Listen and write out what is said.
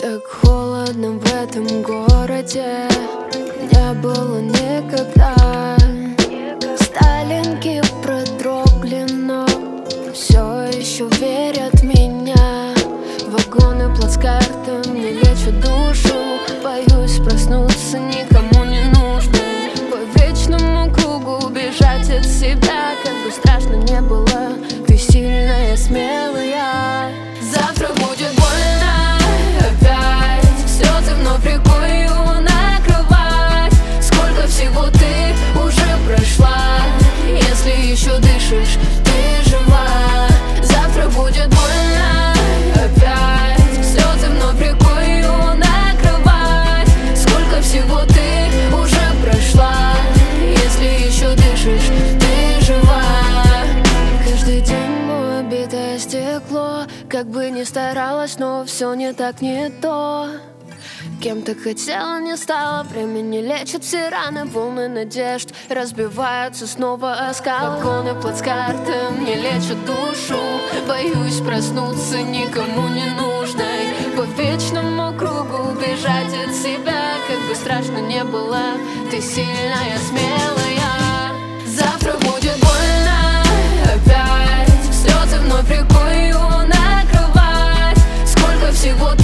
Так холодно в этом городе не было никогда. Сталинки продрогли, но все еще верят в меня. Вагоны плацкартом не лечат душу. Боюсь проснуться, никому не нужно. По вечному кругу бежать от себя. Как бы страшно не было, ты сильная, смелая. Завтра будет больно опять. Слезы вновь рекою накрывать. Сколько всего ты уже прошла. Если еще дышишь, ты жива. Завтра будет больно опять. Слезы вновь рекою накрывать. Сколько всего ты уже прошла. Если еще дышишь, ты жива. Каждый день мое битое стекло. Как бы ни старалась, но все не так, не то. Кем ты хотела, не стала. Время не лечит все раны. Волны надежд разбиваются снова о скалы. Вагоны плацкартом не лечат душу. Боюсь проснуться, никому не нужной. По вечному кругу бежать от себя. Как бы страшно не было, ты сильная, смелая. Завтра будет больно опять. Слезы вновь рекою накрывать. Сколько всего